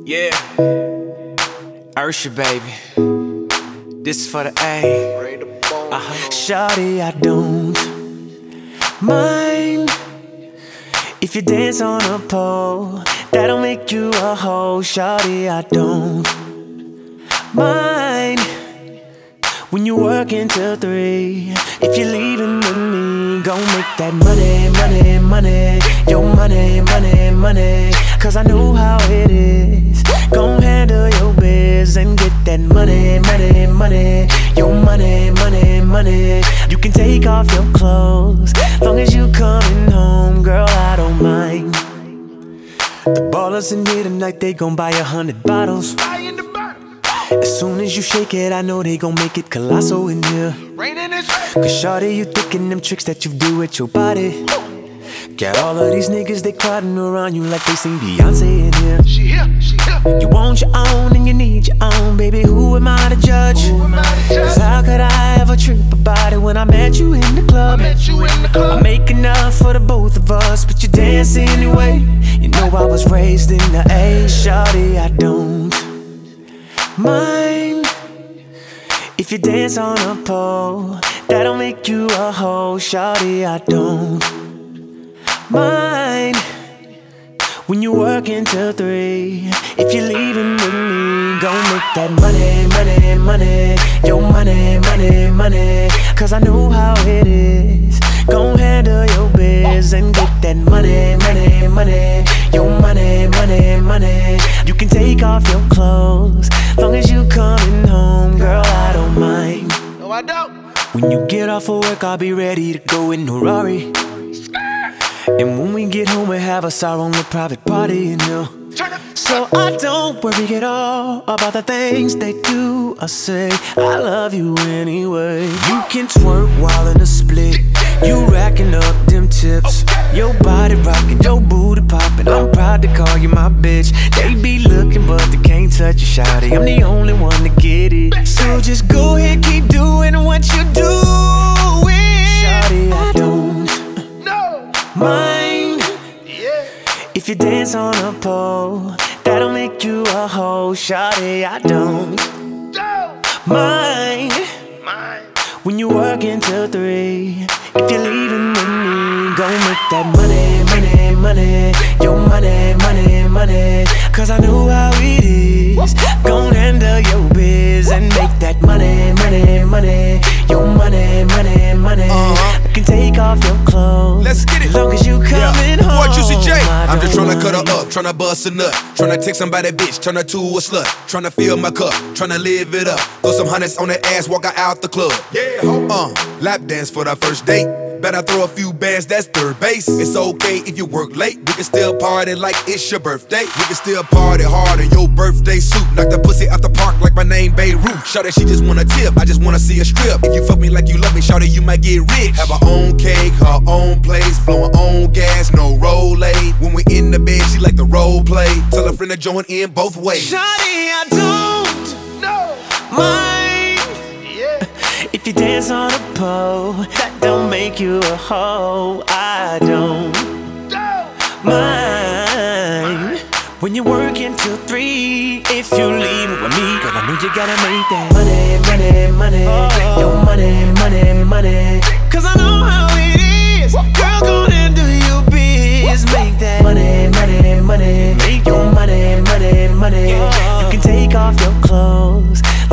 Yeah, Ursha, baby. This is for the A. Shawty, I don't mind if you dance on a pole. That'll make you a hoe. Shawty, I don't mind when you work until 3. If you're leaving with me, gon' make that money, money, money. Your money, money, money. Cause I know how it is. Gon' handle your biz and get that money, money, money. Your money, money, money. You can take off your clothes, long as you coming home, girl, I don't mind. The ballers in here tonight, they gon' buy 100 bottles. As soon as you shake it, I know they gon' make it colossal in here. Cause shawty, you thinking them tricks that you do with your body. Got all of these niggas, they crowding around you like they sing Beyonce in here. She here. You want your own and you need your own, baby, who am I to judge? Cause how could I ever trip about it when I met you in the club? I make enough for the both of us, but you dance anyway. You know I was raised in the A. Shawty, I don't mind if you dance on a pole. That'll make you a hoe. Shawty, I don't mind when you work until 3. If you're leaving with me, gon' make that money, money, money. Your money, money, money. Cause I know how it is. Gon' handle your biz and get that money, money, money. Your money, money, money. You can take off your clothes, long as you coming home, girl, I don't mind. No, I don't. When you get off of work, I'll be ready to go in a Rari. And when we get home, we'll have us our own little private party in here. So I don't worry at all about the things they do or say. I love you anyway. You can twerk while in a split. You racking up them tips. Your body rocking, your booty popping. I'm proud to call you my bitch. They be looking but they can't touch you, shawty. I'm the only one to get it. So just go ahead, keep doing what you doing. Shawty, I don't mind if you dance on a pole. That'll make you a hoe. Shawty, I don't mind when you work until 3. If you're leaving with me, gon' make that money, money, money. Your money, money, money. Cause I know how it is. Gon' handle your biz and make that money, money, money. Your money, money, money. You can take off your clothes, let's get it. Long as you coming home. Boy, Juicy J. I'm just tryna cut her up, tryna bust a nut, tryna take somebody bitch, turn her to a slut, tryna fill my cup, tryna live it up. Throw some hundreds on that ass, walk her out the club. Lap dance for the first date. Better throw a few bands, that's third base. It's okay if you work late. We can still party like it's your birthday. We can still party hard in your birthday suit. Knock the pussy out the park like my name Beirut. Shout she just wanna tip, I just wanna see a strip. If you fuck me like you love me, shout you might get rich. Have her own cake, her own place, blow her own gas, no roll-aid. When we in the bed, she like the role play. Tell her friend to join in both ways. Shawty, I don't mind if you dance on a pole. That don't make you a hoe. I don't mind when you work until 3. If you leave with me, girl, I know you gotta make that money, money, money. Your money, money, money. Cause I know how it is. Girl, go and do your biz. Make that money, money, money. Make your money, money, money. You can take off your clothes,